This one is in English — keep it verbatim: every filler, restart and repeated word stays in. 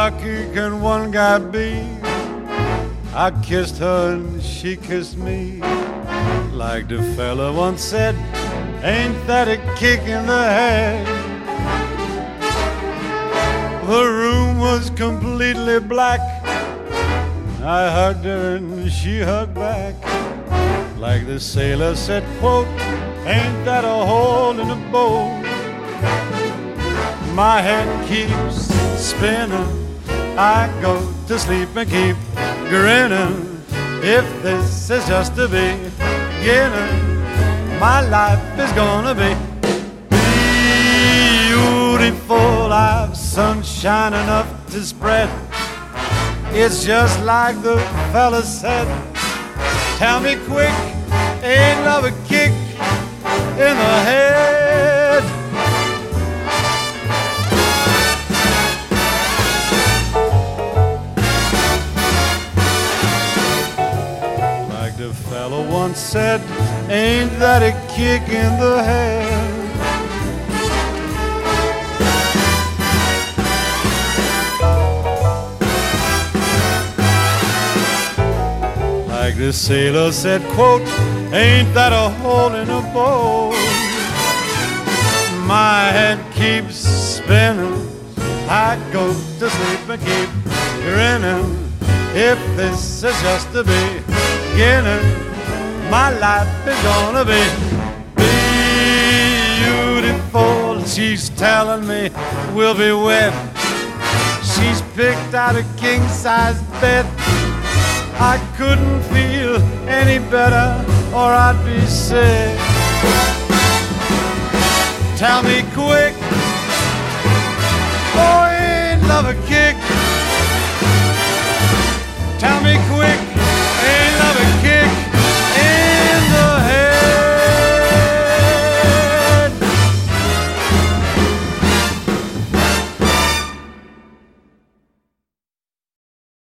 lucky can one guy be? I kissed her and she kissed me. Like the fella once said, ain't that a kick in the head? The room was completely black. I hugged her and she hugged back. Like the sailor said, quote, ain't that a hole in a boat? My head keeps spinning. I go to sleep and keep grinning. If this is just the beginning, my life is gonna be beautiful. I've sunshine enough to spread. It's just like the fella said. Tell me quick, ain't love a kick in the head? Like the fella once said, ain't that a kick in the head? Like the sailor said, quote, ain't that a hole in a boat? My head keeps spinning. I go to sleep and keep grinning. If this is just the beginning, my life is gonna be beautiful. She's telling me we'll be wed. She's picked out a king-size bed. I couldn't feel any better or I'd be sick. Tell me quick, oh, ain't love a kick?